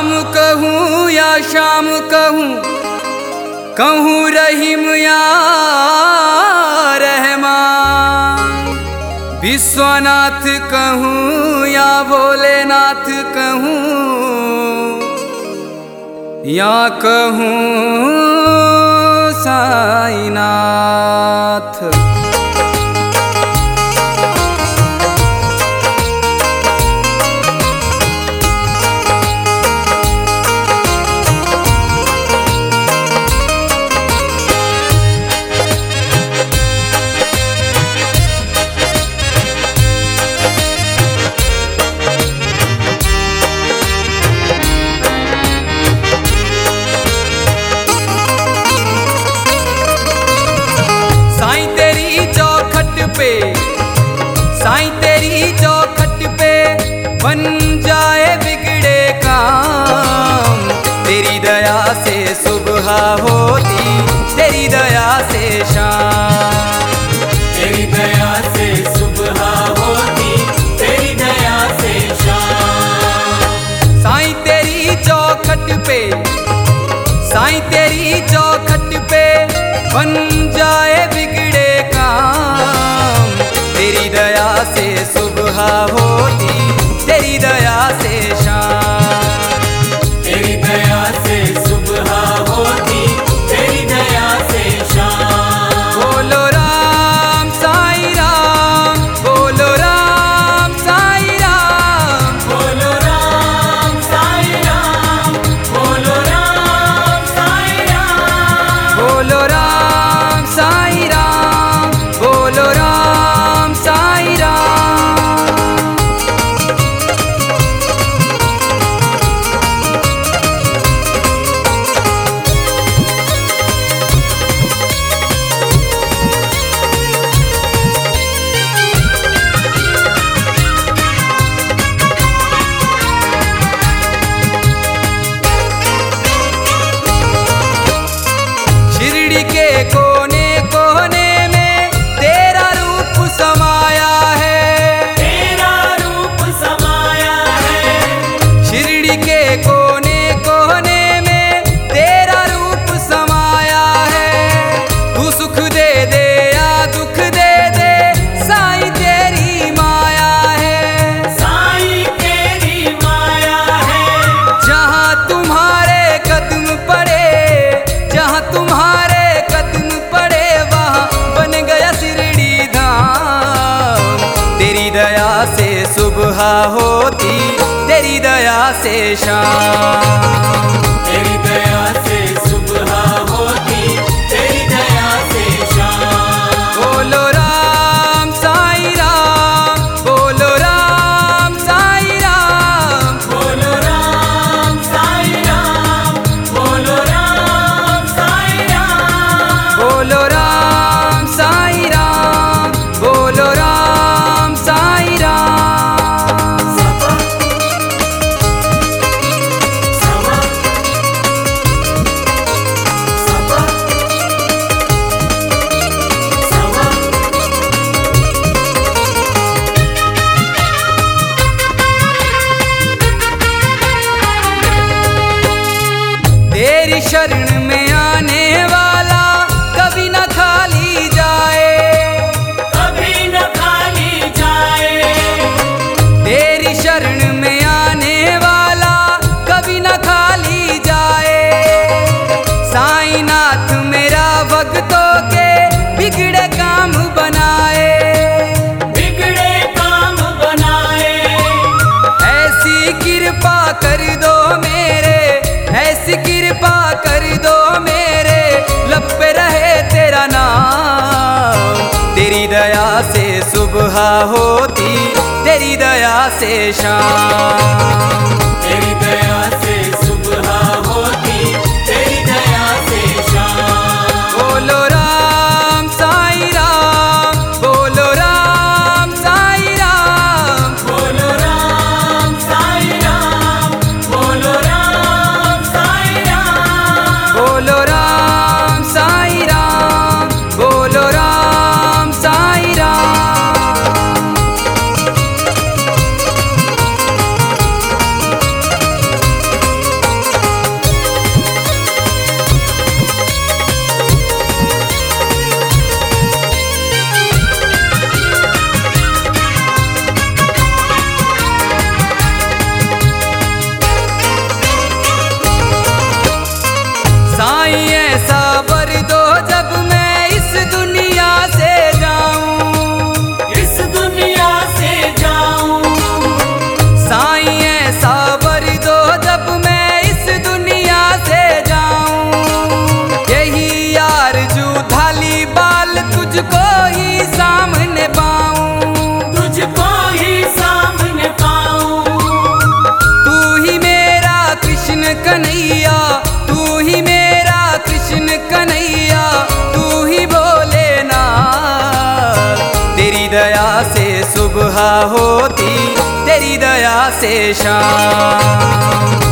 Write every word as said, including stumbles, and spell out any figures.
राम कहूँ या श्याम कहूँ, कहूँ रहीम या रहमान, विश्वनाथ कहूँ या भोलेनाथ कहूँ, या कहूँ साईनाथ। साईं तेरी चौखट पे बन जाए बिगड़े काम, तेरी दया से सुबह होती, तेरी दया से शाम, तेरी दया से सुबह होती, तेरी दया से शाम। साईं तेरी चौखट पे, साईं तेरी चौखट पे बन जाए बिगड़े काम, तेरी दया से सुबह होती, तेरी दया से शाम, तेरी दया से सुबह होती, तेरी दया से शाम। बोलो राम साईं राम, बोलो राम साईं राम, बोलो राम साईं राम, बोलो राम साईं राम, बोलो राम साईं राम, बोलो राम साईं राम। शिरडी के कोने कोने में तेरा रूप समाया है, तेरा रूप समाया है। शिरडी के कोने कोने में तेरा रूप समाया है। तू सुख दे दे या दुख दे दे, साईं तेरी माया है, साईं तेरी माया है। जहाँ तुम्हारे कदम पड़े, जहाँ तुम्हारे कदम पड़े वहाँ बन गया शिरडी धाम, तेरी दया से सुबह होती, तेरी दया से शाम, तेरी दया से सुबह होती, तेरी दया से शाम। बोलो राम साईं राम, बोलो राम साईं राम, बोलो राम साईं राम, बोलो राम साईं राम। बोलो राम साईं राम, बोलो राम साईं राम। सपा सपा सपा सपा। तेरी शरण में आने वाला कभी न खाली जाए, कभी न खाली जाए। तेरी शरण में आने वाला कभी न खाली जाए। साईनाथ मेरा भक्तों के बिगड़े काम बनाए, बिगड़े काम बनाए। ऐसी कृपा कर दो मेरे, ऐसी कृपा कर दो मेरे, लब पे रहे तेरा नाम, तेरी दया से सुबह होती, तेरी दया से शाम, तेरी दया से सुबह होती, तेरी दया से शाम। बोलो राम साईं राम, बोलो राम साईं राम, बोलो राम साईं राम, बोलो राम साईं राम। बोलो राम साईं राम, बोलो राम साईं राम। सुबह होती तेरी दया से शाम।